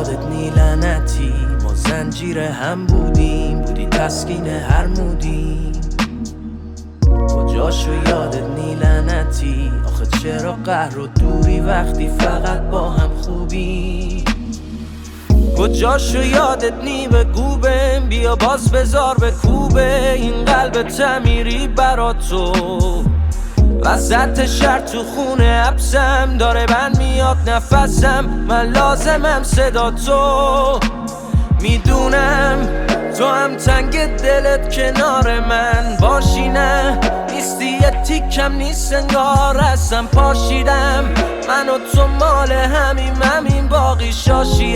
یادت نی لعنتی، ما زنجیر هم بودیم، بودی تسکین هر مودیم. کجاشو یادت نی لعنتی، آخه چرا قهر و دوری وقتی فقط با هم خوبی. کجاشو یادت نی بگو بهم، بیا باز بذار به کوبه این قلب تعمیری برا تو. وسط شهر تو خونه حبسم، داره بند میاد نفسم، من لازمم صدا تو. میدونم تو هم تنگ دلت کنار من باشی، نه نیستی یه تیکم نیست انگار هستم پاشیدم. من و تو مال همین باقی شاشی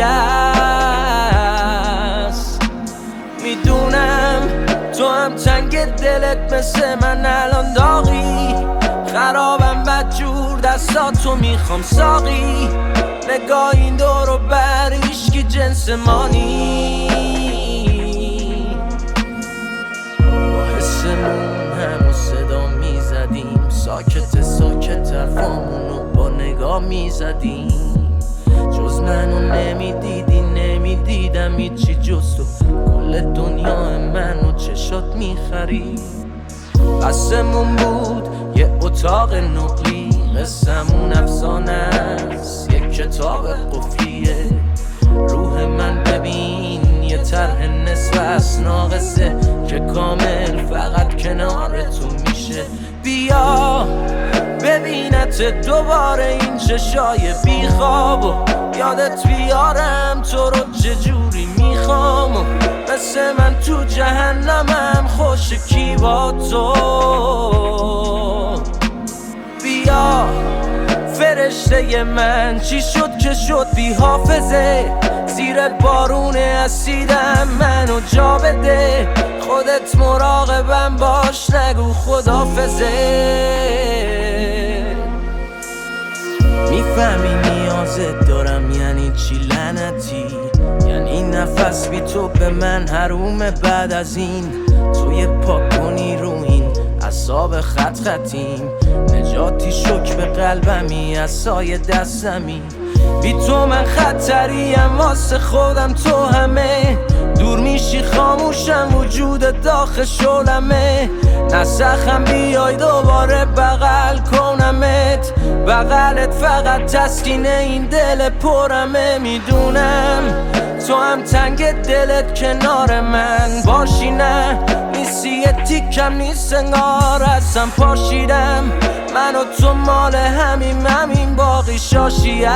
است. میدونم تو هم تنگ دلت مثل من الان داغی، خرابم بدجور دستاتو میخوام ساقی. نگاه این دور و بر هیچکی جنس ما نی، با حسمون همو صدا میزدیم، ساکت حرفامونو با نگاه میزدیم. جز منو نمیدیدی نمیدیدم هیچی جز تو، کل دنیا منو چشات میخرید. قسمون بود یه اتاق نقلی، قسمون افسانه است یک کتاب قفلیه. روح من ببین یه طرح نصف از ناقصه که کامل فقط کنار تو میشه. بیا ببینت دوباره این چشای بیخواب و یادت بیارم تو رو چجوری میخوام. و مثل من تو جهنمم خوش کی با تو. بیا فرشته من چی شد که شد بی حافظه، زیر بارون اسیدم منو جا بده. خودت مراقبم باش نگو خدافظه. میفهمی نیازت دارم یعنی چی لعنتی، یعنی نفس بی تو به من حرومه. بعد از این توی پاک کنی رو این اعصاب خطیم، نجاتی شک به قلبمی از سایه دستمی. بی تو من خطریم واسه خودم، تو همه دور میشی خاموشم وجود داخل شلمه. نسخم بیای دوباره بغل کنمت، بغلت فقط تسکین این دل پرمه. میدونم تو هم تنگ دلت کنار من باشی، نه نیستی یه تیکم نیست انگار هستم پاشیدم. من و تو مال همین باقی شاشی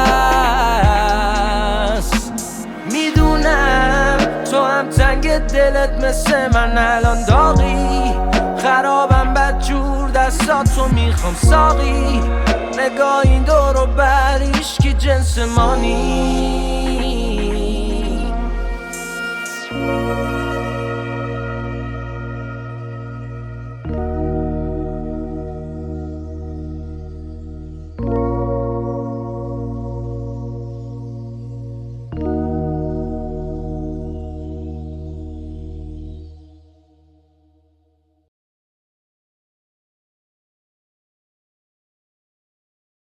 است. میدونم تو هم تنگ دلت مثل من الان داغی، خرابم بدجور دستاتو میخوام ساقی. نگاه این دور و بر هیچکی جنس ما نی.